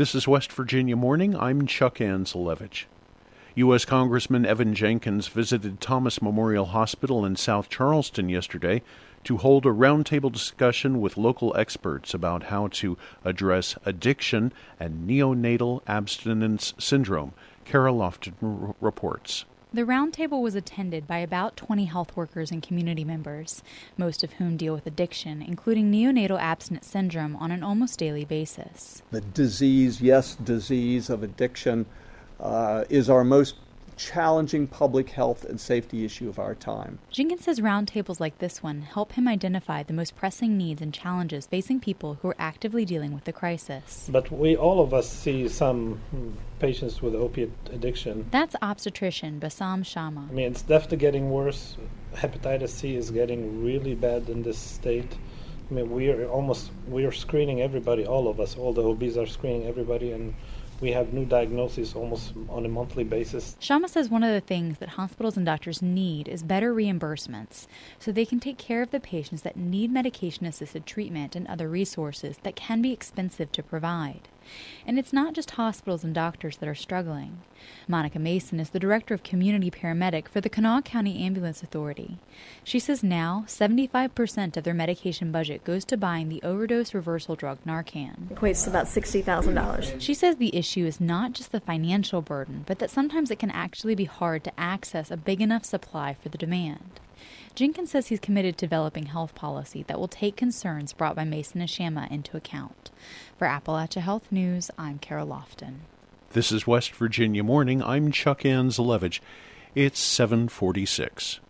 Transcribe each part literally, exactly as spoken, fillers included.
This is West Virginia Morning. I'm Chuck Anzelevich. U S Congressman Evan Jenkins visited Thomas Memorial Hospital in South Charleston yesterday to hold a roundtable discussion with local experts about how to address addiction and neonatal abstinence syndrome. Kara Lofton r- reports. The roundtable was attended by about twenty health workers and community members, most of whom deal with addiction, including neonatal abstinence syndrome, on an almost daily basis. The disease, yes, disease of addiction uh, is our most challenging public health and safety issue of our time. Jenkins says roundtables like this one help him identify the most pressing needs and challenges facing people who are actively dealing with the crisis. But we, all of us, see some patients with opiate addiction. That's obstetrician Bassam Sharma. I mean, it's definitely getting worse. Hepatitis C is getting really bad in this state. I mean, we are almost, we are screening everybody, all of us, all the O Bs are screening everybody, and we have new diagnoses almost on a monthly basis. Sharma says one of the things that hospitals and doctors need is better reimbursements so they can take care of the patients that need medication-assisted treatment and other resources that can be expensive to provide. And it's not just hospitals and doctors that are struggling. Monica Mason is the director of community paramedic for the Kanawha County Ambulance Authority. She says now seventy-five percent of their medication budget goes to buying the overdose reversal drug Narcan. It equates to about sixty thousand dollars. She says the issue is not just the financial burden, but that sometimes it can actually be hard to access a big enough supply for the demand. Jenkins says he's committed to developing health policy that will take concerns brought by Mason and Sharma into account. For Appalachia Health News, I'm Kara Lofton. This is West Virginia Morning. I'm Chuck Anzelevich. It's seven forty-six.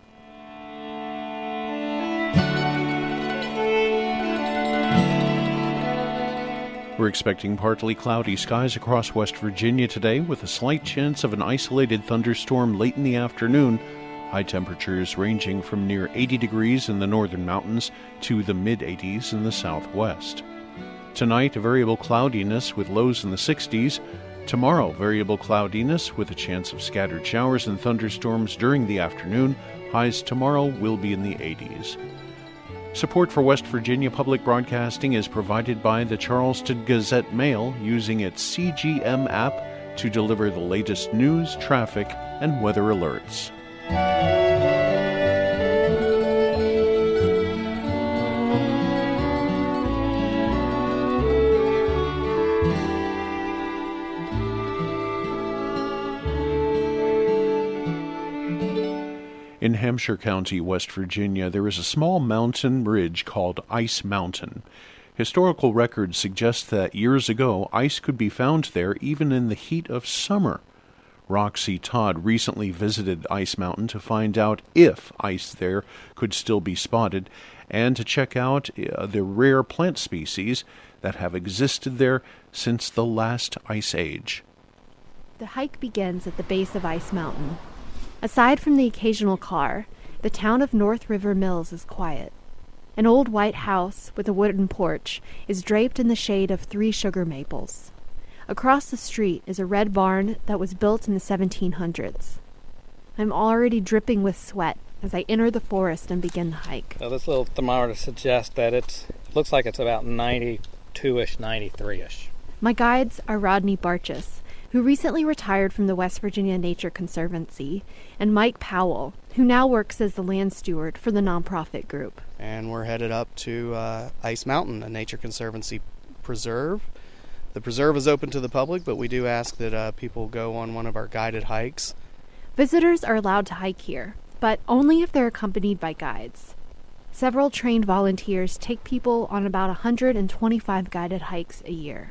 We're expecting partly cloudy skies across West Virginia today with a slight chance of an isolated thunderstorm late in the afternoon. High temperatures ranging from near eighty degrees in the northern mountains to the mid-eighties in the southwest. Tonight, variable cloudiness with lows in the sixties. Tomorrow, variable cloudiness with a chance of scattered showers and thunderstorms during the afternoon. Highs tomorrow will be in the eighties. Support for West Virginia Public Broadcasting is provided by the Charleston Gazette-Mail using its C G M app to deliver the latest news, traffic, and weather alerts. In Hampshire County, West Virginia, there is a small mountain ridge called Ice Mountain. Historical records suggest that years ago, ice could be found there even in the heat of summer. Roxy Todd recently visited Ice Mountain to find out if ice there could still be spotted and to check out uh, the rare plant species that have existed there since the last ice age. The hike begins at the base of Ice Mountain. Aside from the occasional car, the town of North River Mills is quiet. An old white house with a wooden porch is draped in the shade of three sugar maples. Across the street is a red barn that was built in the seventeen hundreds. I'm already dripping with sweat as I enter the forest and begin the hike. Now this little thermometer suggests that it's, it looks like it's about ninety-two-ish, ninety-three-ish. My guides are Rodney Barchis, who recently retired from the West Virginia Nature Conservancy, and Mike Powell, who now works as the land steward for the nonprofit group. And we're headed up to uh, Ice Mountain, a Nature Conservancy preserve. The preserve is open to the public, but we do ask that uh, people go on one of our guided hikes. Visitors are allowed to hike here, but only if they're accompanied by guides. Several trained volunteers take people on about one hundred twenty-five guided hikes a year.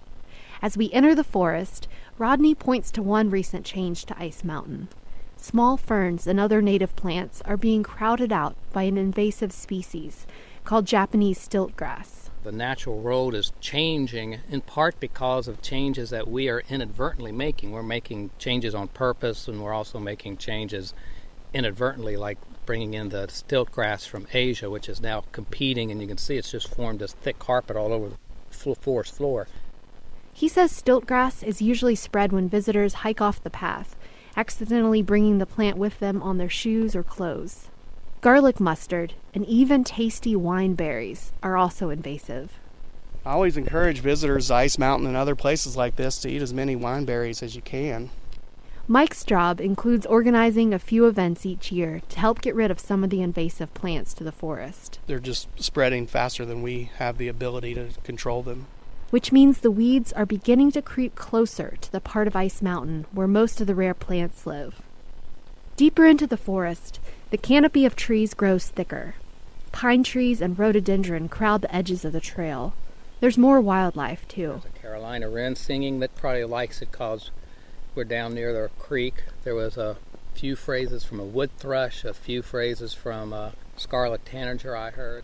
As we enter the forest, Rodney points to one recent change to Ice Mountain. Small ferns and other native plants are being crowded out by an invasive species called Japanese stiltgrass. The natural road is changing in part because of changes that we are inadvertently making. We're making changes on purpose, and we're also making changes inadvertently, like bringing in the stiltgrass from Asia, which is now competing, and you can see it's just formed this thick carpet all over the forest floor. He says stiltgrass is usually spread when visitors hike off the path, accidentally bringing the plant with them on their shoes or clothes. Garlic mustard and even tasty wine berries are also invasive. I always encourage visitors to Ice Mountain and other places like this to eat as many wineberries as you can. Mike's job includes organizing a few events each year to help get rid of some of the invasive plants to the forest. They're just spreading faster than we have the ability to control them. Which means the weeds are beginning to creep closer to the part of Ice Mountain where most of the rare plants live. Deeper into the forest, the canopy of trees grows thicker. Pine trees and rhododendron crowd the edges of the trail. There's more wildlife, too. There's a Carolina wren singing that probably likes it because we're down near the creek. There was a few phrases from a wood thrush, a few phrases from a scarlet tanager I heard.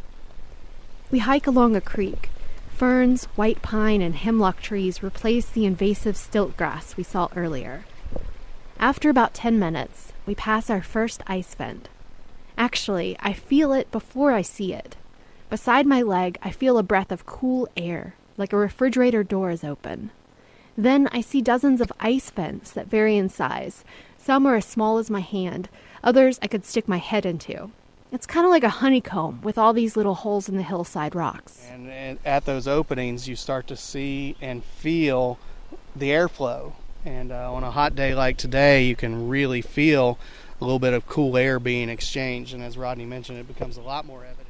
We hike along a creek. Ferns, white pine, and hemlock trees replace the invasive stilt grass we saw earlier. After about ten minutes, we pass our first ice vent. Actually, I feel it before I see it. Beside my leg, I feel a breath of cool air, like a refrigerator door is open. Then I see dozens of ice vents that vary in size. Some are as small as my hand, others I could stick my head into. It's kind of like a honeycomb with all these little holes in the hillside rocks. And, and at those openings, you start to see and feel the airflow. And uh, on a hot day like today, you can really feel a little bit of cool air being exchanged. And as Rodney mentioned, it becomes a lot more evident.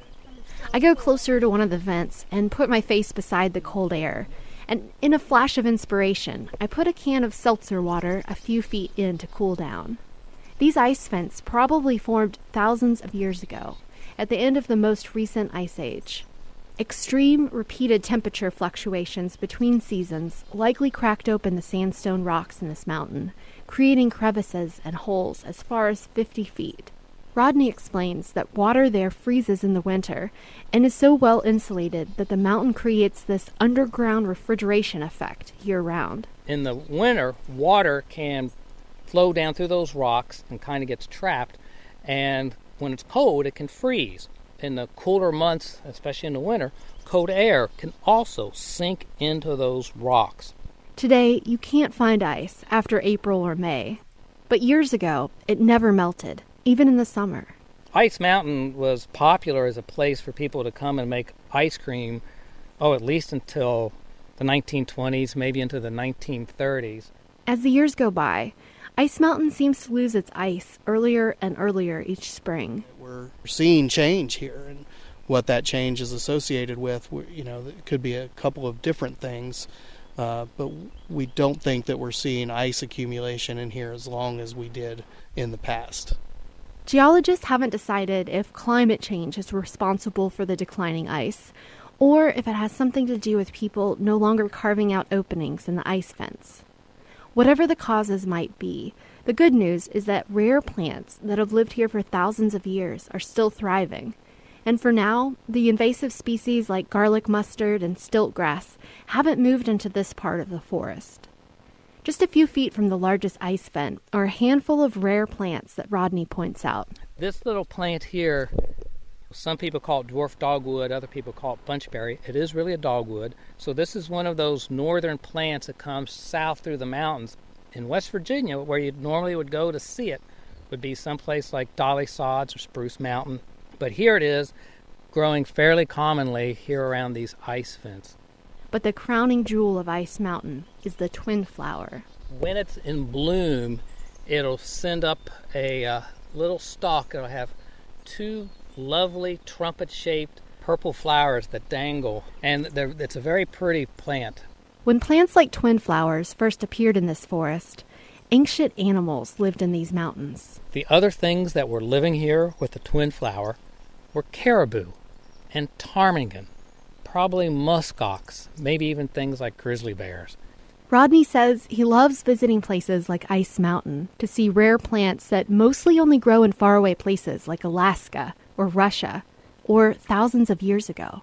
I go closer to one of the vents and put my face beside the cold air. And in a flash of inspiration, I put a can of seltzer water a few feet in to cool down. These ice vents probably formed thousands of years ago, at the end of the most recent ice age. Extreme, repeated temperature fluctuations between seasons likely cracked open the sandstone rocks in this mountain, creating crevices and holes as far as fifty feet. Rodney explains that water there freezes in the winter and is so well insulated that the mountain creates this underground refrigeration effect year-round. In the winter, water can flow down through those rocks and kind of gets trapped, and when it's cold, it can freeze. In the cooler months, especially in the winter, cold air can also sink into those rocks. Today, you can't find ice after April or May, but years ago, it never melted, even in the summer. Ice Mountain was popular as a place for people to come and make ice cream, oh, at least until the nineteen twenties, maybe into the nineteen thirties. As the years go by, Ice Mountain seems to lose its ice earlier and earlier each spring. We're seeing change here, and what that change is associated with, you know, it could be a couple of different things, uh, but we don't think that we're seeing ice accumulation in here as long as we did in the past. Geologists haven't decided if climate change is responsible for the declining ice, or if it has something to do with people no longer carving out openings in the ice vents. Whatever the causes might be, the good news is that rare plants that have lived here for thousands of years are still thriving. And for now, the invasive species like garlic mustard and stilt grass haven't moved into this part of the forest. Just a few feet from the largest ice vent are a handful of rare plants that Rodney points out. This little plant here, some people call it dwarf dogwood, other people call it bunchberry. It is really a dogwood. So this is one of those northern plants that comes south through the mountains. In West Virginia, where you normally would go to see it, would be someplace like Dolly Sods or Spruce Mountain. But here it is, growing fairly commonly here around these ice vents. But the crowning jewel of Ice Mountain is the twin flower. When it's in bloom, it'll send up a uh, little stalk. It'll have two lovely trumpet-shaped purple flowers that dangle, and it's a very pretty plant. When plants like twin flowers first appeared in this forest, ancient animals lived in these mountains. The other things that were living here with the twin flower were caribou and ptarmigan, probably muskox, maybe even things like grizzly bears. Rodney says he loves visiting places like Ice Mountain to see rare plants that mostly only grow in faraway places like Alaska or Russia or thousands of years ago.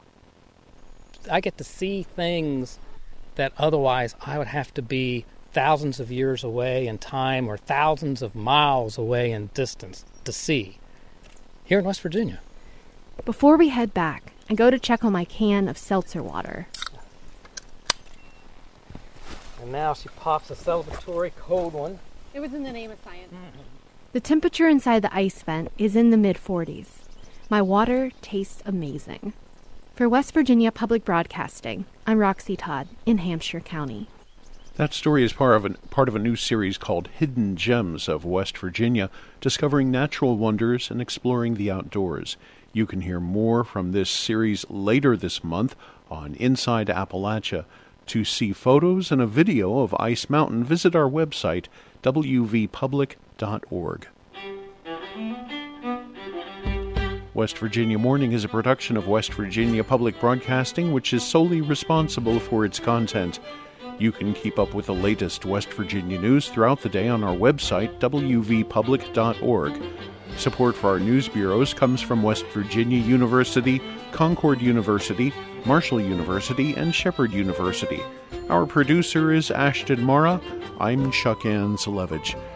I get to see things that otherwise I would have to be thousands of years away in time or thousands of miles away in distance to see here in West Virginia. Before we head back, I go to check on my can of seltzer water. And now she pops a celebratory cold one. It was in the name of science. Mm-hmm. The temperature inside the ice vent is in the mid forties. My water tastes amazing. For West Virginia Public Broadcasting, I'm Roxy Todd in Hampshire County. That story is part of, an, part of a new series called Hidden Gems of West Virginia, discovering natural wonders and exploring the outdoors. You can hear more from this series later this month on Inside Appalachia. To see photos and a video of Ice Mountain, visit our website, w v public dot org. West Virginia Morning is a production of West Virginia Public Broadcasting, which is solely responsible for its content. You can keep up with the latest West Virginia news throughout the day on our website, w v public dot org. Support for our news bureaus comes from West Virginia University, Concord University, Marshall University, and Shepherd University. Our producer is Ashton Mara. I'm Chuck Ann Zalevich.